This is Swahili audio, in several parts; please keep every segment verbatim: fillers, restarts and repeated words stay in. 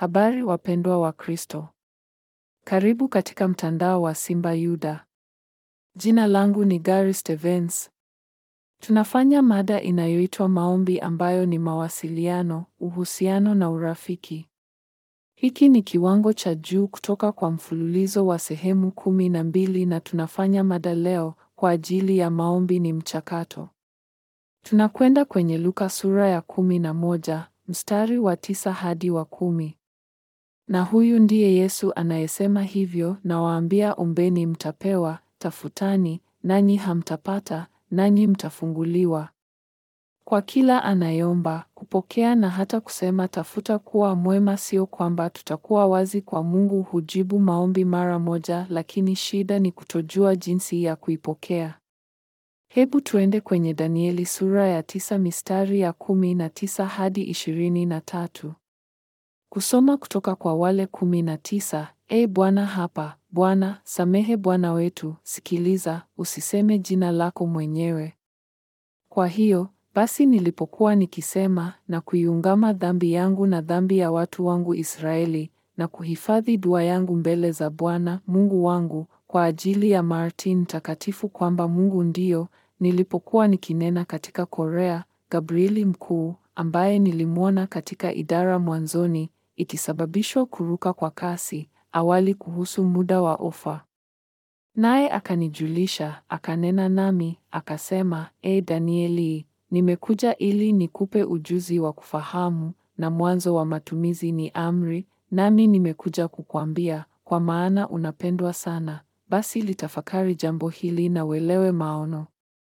Habari wapendwa wa Kristo. Karibu katika mtandao wa Simba Yuda. Jina langu ni Gary Stevens. Tunafanya mada inayoitwa maombi ambayo ni mawasiliano, uhusiano na urafiki. Hiki ni kiwango cha juu kutoka kwa mfululizo wa sehemu kumi na mbili na tunafanya mada leo kwa ajili ya maombi ni mchakato. Tunakwenda kwenye Luka sura ya kumi na moja, mstari wa tisa hadi wa kumi. Na huyu ndiye Yesu anayesema hivyo, na waambia ombeni mtapewa, tafutani, nanyi hamtapata, nanyi mtafunguliwa. Kwa kila anayeomba, kupokea na hata kusema tafuta kuwa mwema, sio kwamba tutakuwa wazi kwa Mungu hujibu maombi mara moja, lakini shida ni kutojua jinsi ya kuipokea. Hebu tuende kwenye Danieli sura ya tisa mistari ya kumi na tisa hadi ishirini na tatu. Kusoma kutoka kwa wale kumi na tisa. E Bwana, hapa Bwana, samehe Bwana wetu, sikiliza, usiseme jina lako mwenyewe. Kwa hiyo basi, nilipokuwa nikisema na kuiungama dhambi yangu na dhambi ya watu wangu Israeli, na kuhifadhi dua yangu mbele za Bwana Mungu wangu kwa ajili ya Martin mtakatifu, kwamba Mungu ndiyo, nilipokuwa nikinena katika Korea, Gabrieli mkuu, ambaye nilimwona katika idara mwanzoni, ikisababishwa kuruka kwa kasi awali kuhusu muda wa ofa. Naye akanijulisha, akanena nami, akasema, E Danieli, nimekuja ili nikupe ujuzi wa kufahamu, na mwanzo wa matumizi ni amri, nami nimekuja kukwambia, kwa maana unapendwa sana, basi litafakari jambo hili na uelewe maono.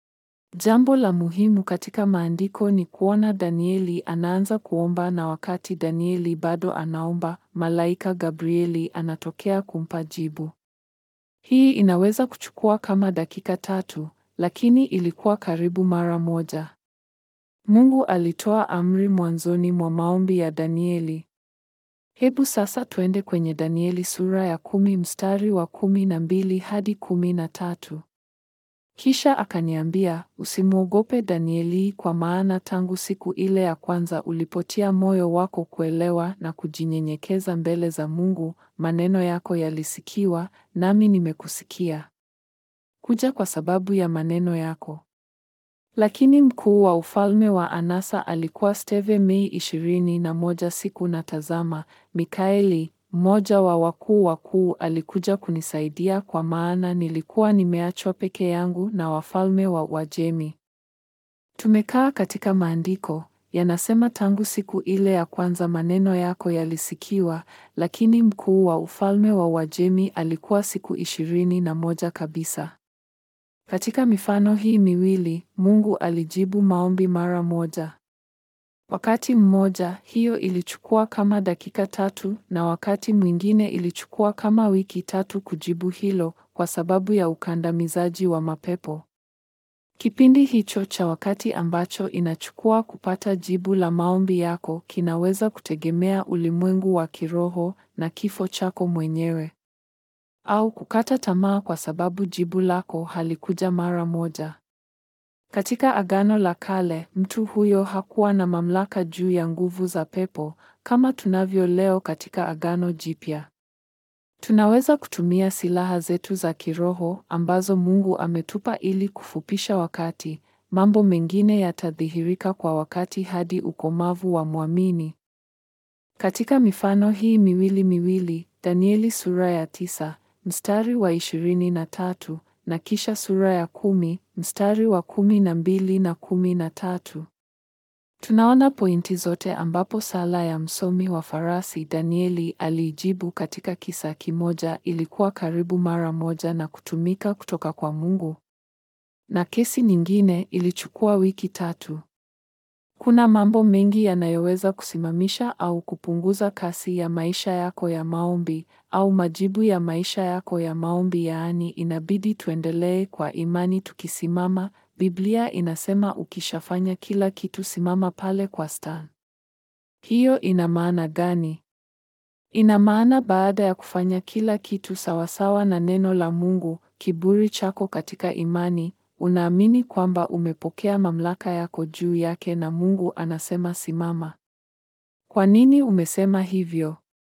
Jambo la muhimu katika maandiko ni kuona Danieli anaanza kuomba, na wakati Danieli bado anaomba, malaika Gabrieli anatokea kumpa jibu. Hii inaweza kuchukua kama dakika tatu, lakini ilikuwa karibu mara moja. Mungu alitoa amri mwanzoni mwa maombi ya Danieli. Hebu sasa tuende kwenye Danieli sura ya kumi mstari wa kumi na mbili hadi kumi na tatu. Kisha akaniambia, usimwogope Danieli, kwa maana tangu siku ile ya kwanza ulipotia moyo wako kuelewa na kujinyenyekeza mbele za Mungu, maneno yako yalisikiwa, nami nimekusikia. Kuja kwa sababu ya maneno yako. Lakini mkuu wa ufalme wa anasa alikuwa Steve. Mei ishirini na moja. Siku na tazama, Mikaeli, mmoja wa wakuu wakuu, alikuja kunisaidia, kwa maana nilikuwa nimeachwa peke yangu na wafalme wa Uajemi. Tumekaa katika maandiko, yanasema tangu siku ile ya kwanza maneno yako yalisikiwa, lakini mkuu wa ufalme wa Uajemi alikuwa siku ishirini na moja kabisa. Katika mifano hii miwili, Mungu alijibu maombi mara moja. Wakati mmoja hiyo ilichukua kama dakika tatu, na wakati mwingine ilichukua kama wiki tatu kujibu hilo, kwa sababu ya ukandamizaji wa mapepo. Kipindi hicho cha wakati ambacho inachukua kupata jibu la maombi yako kinaweza kutegemea ulimwengu wa kiroho na kifo chako mwenyewe, au kukata tamaa kwa sababu jibu lako halikuja mara moja. Katika Agano la Kale, mtu huyo hakuwa na mamlaka juu ya nguvu za pepo kama tunavyo leo katika Agano Jipya. Tunaweza kutumia silaha zetu za kiroho ambazo Mungu ametupa ili kufupisha wakati. Mambo mengine yatadhihirika kwa wakati hadi ukomavu wa mwamini. Katika mifano hii miwili miwili, Danieli sura ya tisa, mstari wa ishirini na tatu, na kisha sura ya kumi, mstari wa kumi na mbili na kumi na tatu. Tunaona pointi zote ambapo sala ya msomi wa farasi Danieli aliijibu katika kisa kimoja ilikuwa karibu mara moja na kutumika kutoka kwa Mungu. Na kesi nyingine ilichukua wiki tatu. Kuna mambo mengi yanayoweza kusimamisha au kupunguza kasi ya maisha yako ya maombi, au majibu ya maisha yako ya maombi, yaani inabidi tuendelee kwa imani tukisimama. Biblia inasema ukishafanya kila kitu simama pale kwa staan. Hiyo ina maana gani? Ina maana baada ya kufanya kila kitu sawasawa na neno la Mungu, kiburi chako katika imani, unaamini kwamba umepokea mamlaka yako juu yake na Mungu anasema simama. Kwa nini umesema hivyo?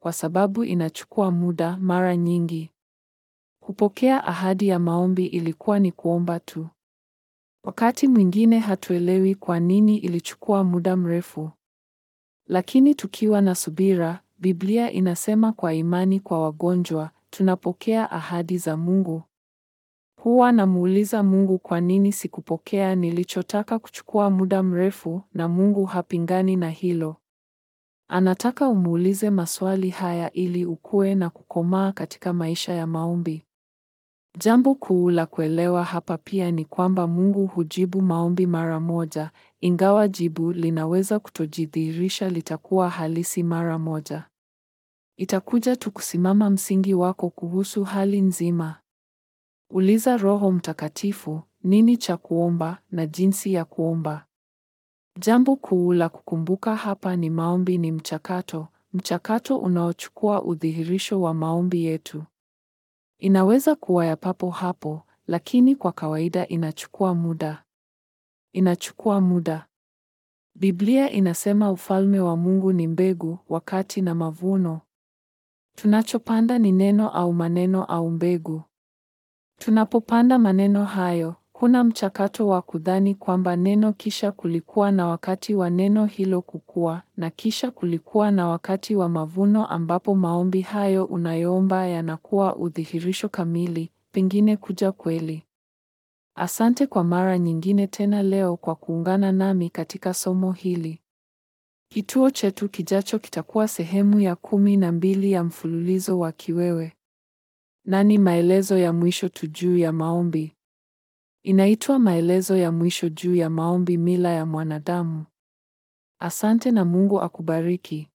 kwa sababu inachukua muda. Mara nyingi kupokea ahadi ya maombi ilikuwa ni kuomba tu. Wakati mwingine hatuelewi kwa nini ilichukua muda mrefu. Lakini tukiwa na subira, Biblia inasema kwa imani kwa wagonjwa, tunapokea ahadi za Mungu. Huwa namuuliza Mungu, kwa nini sikupokea nilichotaka kuchukua muda mrefu, na Mungu hapingani na hilo. Anataka umuulize maswali haya ili ukue na kukomaa katika maisha ya maombi. Jambo kuu la kuelewa hapa pia ni kwamba Mungu hujibu maombi mara moja, ingawa jibu linaweza kutojidhihirisha litakuwa halisi mara moja. Itakuja tu kusimama msingi wako kuhusu hali nzima. Uliza Roho Mtakatifu, nini cha kuomba na jinsi ya kuomba. Jambo kuu la kukumbuka hapa ni maombi ni mchakato, mchakato unaochukua udhihirisho wa maombi yetu. Inaweza kuwa ya papo hapo, lakini kwa kawaida inachukua muda. Inachukua muda. Biblia inasema ufalme wa Mungu ni mbegu, wakati na mavuno. Tunachopanda ni neno au maneno au mbegu. Tunapopanda maneno hayo, kuna mchakato wa kudhani kwamba neno, kisha kulikuwa na wakati wa neno hilo kukua, na kisha kulikuwa na wakati wa mavuno ambapo maombi hayo unayoomba yanakuwa udhihirisho kamili, pengine kuja kweli. Asante kwa mara nyingine tena leo kwa kuungana nami katika somo hili. Kituo chetu kijacho kitakuwa sehemu ya kumi na mbili ya mfululizo wa Kiwewe. Nani maelezo ya mwisho tu juu ya maombi. Inaitwa maelezo ya mwisho juu ya maombi, mila ya mwanadamu. Asante na Mungu akubariki.